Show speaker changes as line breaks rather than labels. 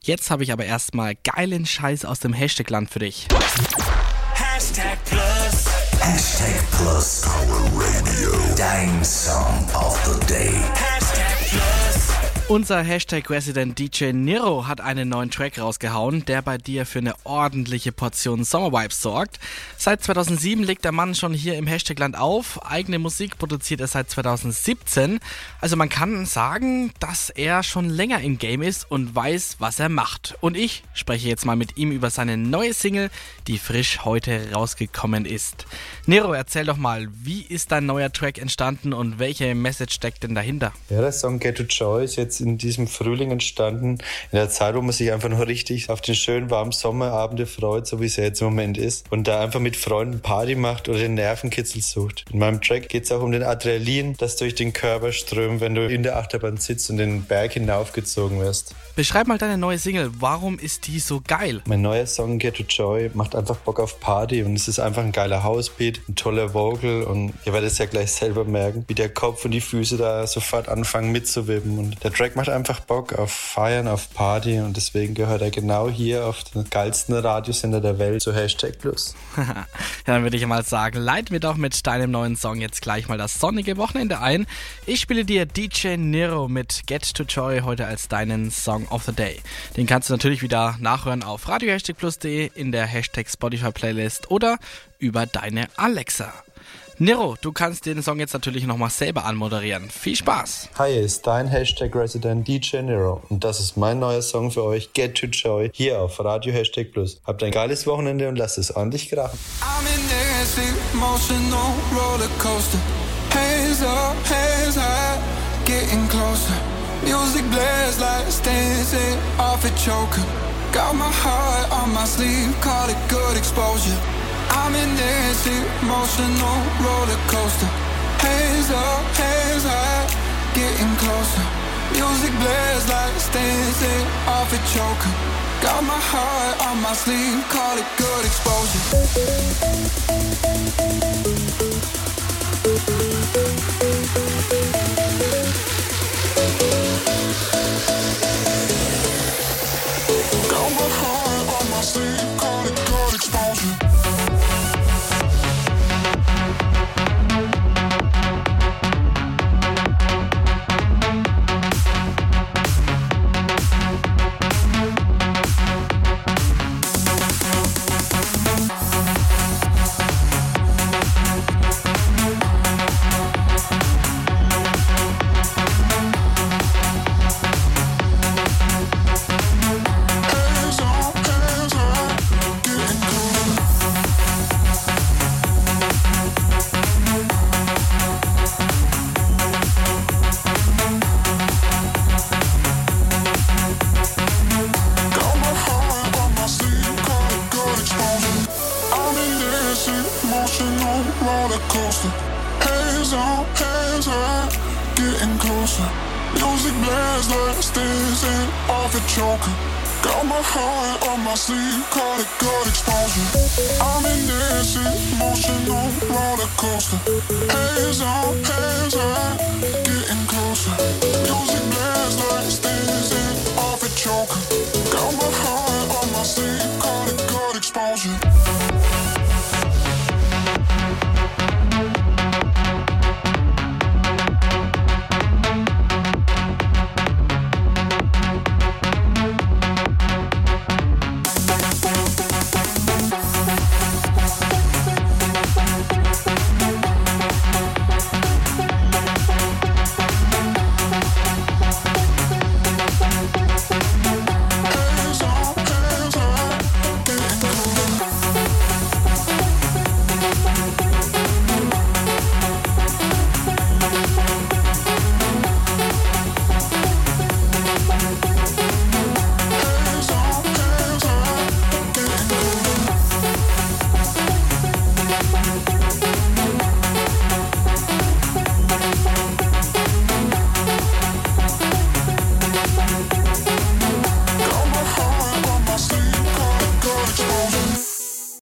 Jetzt habe ich aber erstmal geilen Scheiß aus dem Hashtag-Land für dich.
Hashtag Plus.
Hashtag Plus. Power Radio. Dein Song of the Day.
Hashtag Plus.
Unser Hashtag Resident DJ Nero hat einen neuen Track rausgehauen, der bei dir für eine ordentliche Portion Sommervibes sorgt. Seit 2007 legt der Mann schon hier im Hashtag-Land auf. Eigene Musik produziert er seit 2017. Also man kann sagen, dass er schon länger im Game ist und weiß, was er macht. Und ich spreche jetzt mal mit ihm über seine neue Single, die frisch heute rausgekommen ist. Nero, erzähl doch mal, wie ist dein neuer Track entstanden und welche Message steckt denn dahinter?
Ja, der Song Get to Joy ist jetzt in diesem Frühling entstanden, in der Zeit, wo man sich einfach nur richtig auf den schönen warmen Sommerabende freut, so wie es ja jetzt im Moment ist, und da einfach mit Freunden Party macht oder den Nervenkitzel sucht. In meinem Track geht es auch um den Adrenalin, das durch den Körper strömt, wenn du in der Achterbahn sitzt und den Berg hinaufgezogen wirst.
Beschreib mal deine neue Single, warum ist die so geil?
Mein neuer Song Get to Joy macht einfach Bock auf Party und es ist einfach ein geiler Housebeat, ein toller Vocal und ihr werdet es ja gleich selber merken, wie der Kopf und die Füße da sofort anfangen mitzuwippen, und der Track macht einfach Bock auf Feiern, auf Party, und deswegen gehört er genau hier auf den geilsten Radiosender der Welt zu Hashtag Plus.
Ja, dann würde ich mal sagen, leit mir doch mit deinem neuen Song jetzt gleich mal das sonnige Wochenende ein. Ich spiele dir DJ Nero mit Get to Joy heute als deinen Song of the Day. Den kannst du natürlich wieder nachhören auf radio-plus.de, in der Hashtag Spotify Playlist oder über deine Alexa. Nero, du kannst den Song jetzt natürlich nochmal selber anmoderieren. Viel Spaß!
Hi, hier ist dein Hashtag Resident DJ Nero und das ist mein neuer Song für euch, Get to Joy, hier auf Radio Hashtag Plus. Habt ein geiles Wochenende und lasst es ordentlich krachen.
I'm in this emotional roller coaster. Hands up, hands high, getting closer. Music blares like dancing off a choker. Got my heart on my sleeve, call it good exposure. I'm in this emotional roller coaster. Hands up, hands high, getting closer. Music blares like dancing off a choker. Got my heart on my sleeve, call it good exposure. Got my heart on my sleeve, call it good exposure. Roller coaster, hands on, hands high, getting closer. Music blares like dancing off a choker. Got my heart on my sleeve, call it good exposure. I'm in this emotional roller coaster. Hands on, hands high, getting closer. Music blares like dancing off a choker. Got my